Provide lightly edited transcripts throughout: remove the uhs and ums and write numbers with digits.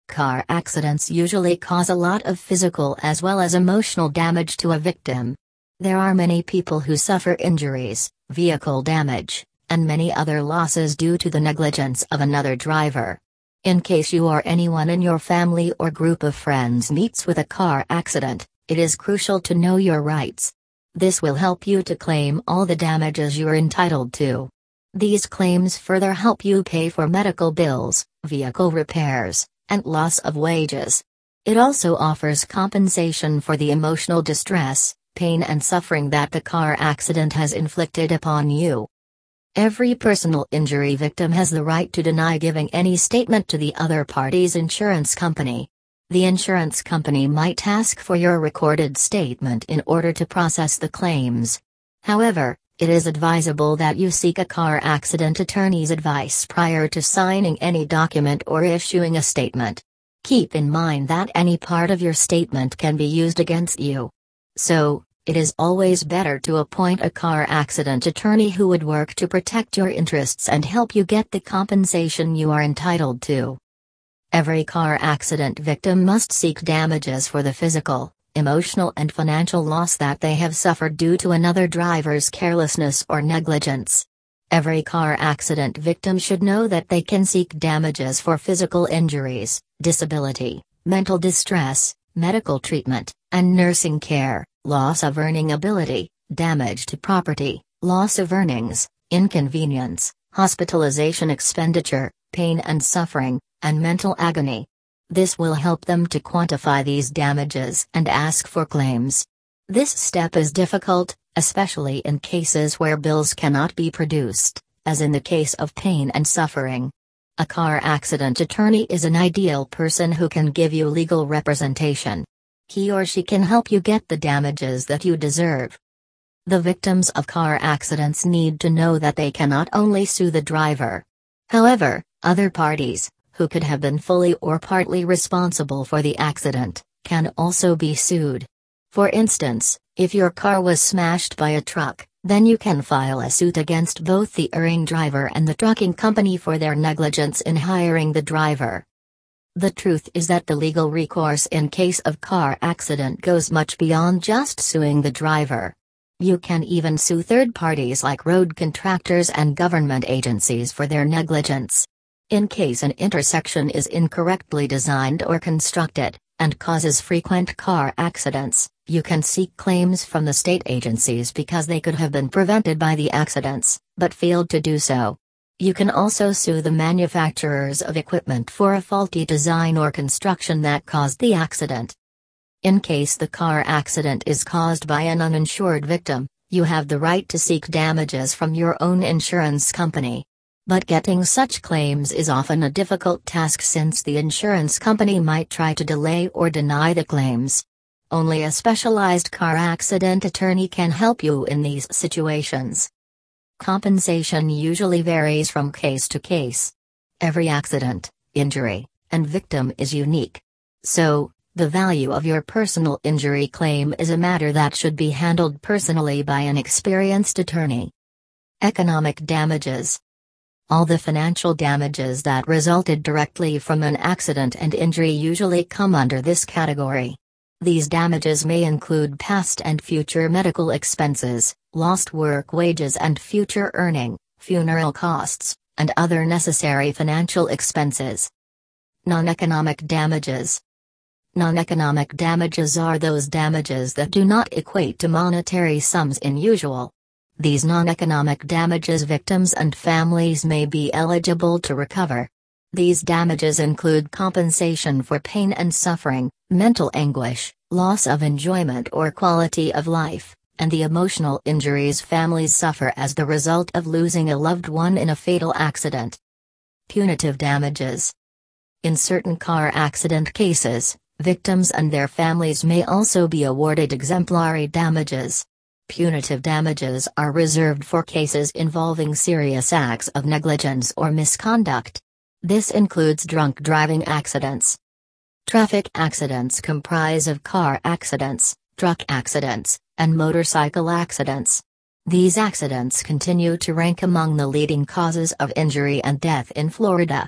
Car accidents usually cause a lot of physical as well as emotional damage to a victim. There are many people who suffer injuries, vehicle damage, and many other losses due to the negligence of another driver. In case you or anyone in your family or group of friends meets with a car accident, it is crucial to know your rights. This will help you to claim all the damages you are entitled to. These claims further help you pay for medical bills, vehicle repairs, and loss of wages. It also offers compensation for the emotional distress, pain and suffering that the car accident has inflicted upon you. Every personal injury victim has the right to deny giving any statement to the other party's insurance company. The insurance company might ask for your recorded statement in order to process the claims. However, it is advisable that you seek a car accident attorney's advice prior to signing any document or issuing a statement. Keep in mind that any part of your statement can be used against you. So, it is always better to appoint a car accident attorney who would work to protect your interests and help you get the compensation you are entitled to. Every car accident victim must seek damages for the physical, emotional and financial loss that they have suffered due to another driver's carelessness or negligence. Every car accident victim should know that they can seek damages for physical injuries, disability, mental distress, medical treatment, and nursing care, loss of earning ability, damage to property, loss of earnings, inconvenience, hospitalization expenditure, pain and suffering, and mental agony. This will help them to quantify these damages and ask for claims. This step is difficult, especially in cases where bills cannot be produced, as in the case of pain and suffering. A car accident attorney is an ideal person who can give you legal representation. He or she can help you get the damages that you deserve. The victims of car accidents need to know that they cannot only sue the driver. However, other parties, who could have been fully or partly responsible for the accident, can also be sued. For instance, if your car was smashed by a truck, then you can file a suit against both the erring driver and the trucking company for their negligence in hiring the driver. The truth is that the legal recourse in case of car accident goes much beyond just suing the driver. You can even sue third parties like road contractors and government agencies for their negligence. In case an intersection is incorrectly designed or constructed, and causes frequent car accidents, you can seek claims from the state agencies because they could have been prevented by the accidents, but failed to do so. You can also sue the manufacturers of equipment for a faulty design or construction that caused the accident. In case the car accident is caused by an uninsured victim, you have the right to seek damages from your own insurance company. But getting such claims is often a difficult task since the insurance company might try to delay or deny the claims. Only a specialized car accident attorney can help you in these situations. Compensation usually varies from case to case. Every accident, injury, and victim is unique. So, the value of your personal injury claim is a matter that should be handled personally by an experienced attorney. Economic damages. All the financial damages that resulted directly from an accident and injury usually come under this category. These damages may include past and future medical expenses, lost work wages and future earning, funeral costs, and other necessary financial expenses. Non-economic damages. Non-economic damages are those damages that do not equate to monetary sums in usual. These non-economic damages victims and families may be eligible to recover. These damages include compensation for pain and suffering, mental anguish, loss of enjoyment or quality of life, and the emotional injuries families suffer as the result of losing a loved one in a fatal accident. Punitive damages. In certain car accident cases, victims and their families may also be awarded exemplary damages. Punitive damages are reserved for cases involving serious acts of negligence or misconduct. This includes drunk driving accidents. Traffic accidents comprise of car accidents, truck accidents, and motorcycle accidents. These accidents continue to rank among the leading causes of injury and death in Florida.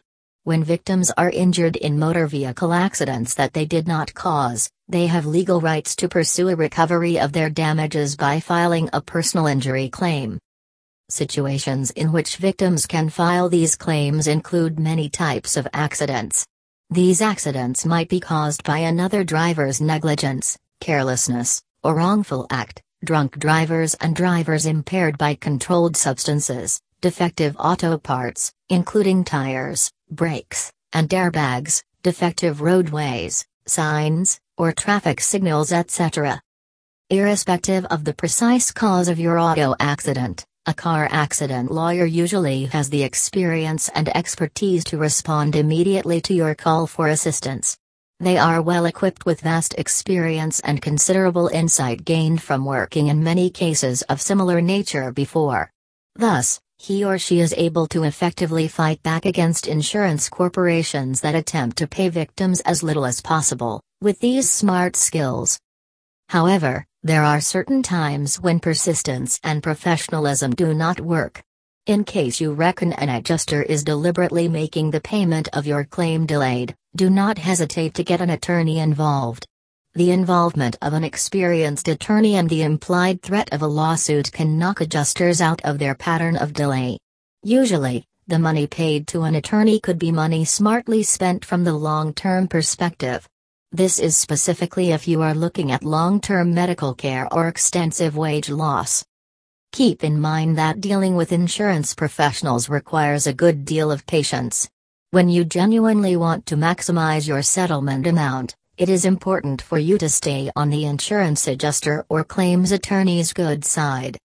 When victims are injured in motor vehicle accidents that they did not cause, they have legal rights to pursue a recovery of their damages by filing a personal injury claim. Situations in which victims can file these claims include many types of accidents. These accidents might be caused by another driver's negligence, carelessness, or wrongful act, drunk drivers and drivers impaired by controlled substances, defective auto parts, including tires, brakes, and airbags, defective roadways, signs, or traffic signals, etc. Irrespective of the precise cause of your auto accident, a car accident lawyer usually has the experience and expertise to respond immediately to your call for assistance. They are well equipped with vast experience and considerable insight gained from working in many cases of similar nature before. Thus, he or she is able to effectively fight back against insurance corporations that attempt to pay victims as little as possible, with these smart skills. However, there are certain times when persistence and professionalism do not work. In case you reckon an adjuster is deliberately making the payment of your claim delayed, do not hesitate to get an attorney involved. The involvement of an experienced attorney and the implied threat of a lawsuit can knock adjusters out of their pattern of delay. Usually, the money paid to an attorney could be money smartly spent from the long-term perspective. This is specifically if you are looking at long-term medical care or extensive wage loss. Keep in mind that dealing with insurance professionals requires a good deal of patience. When you genuinely want to maximize your settlement amount, it is important for you to stay on the insurance adjuster or claims attorney's good side.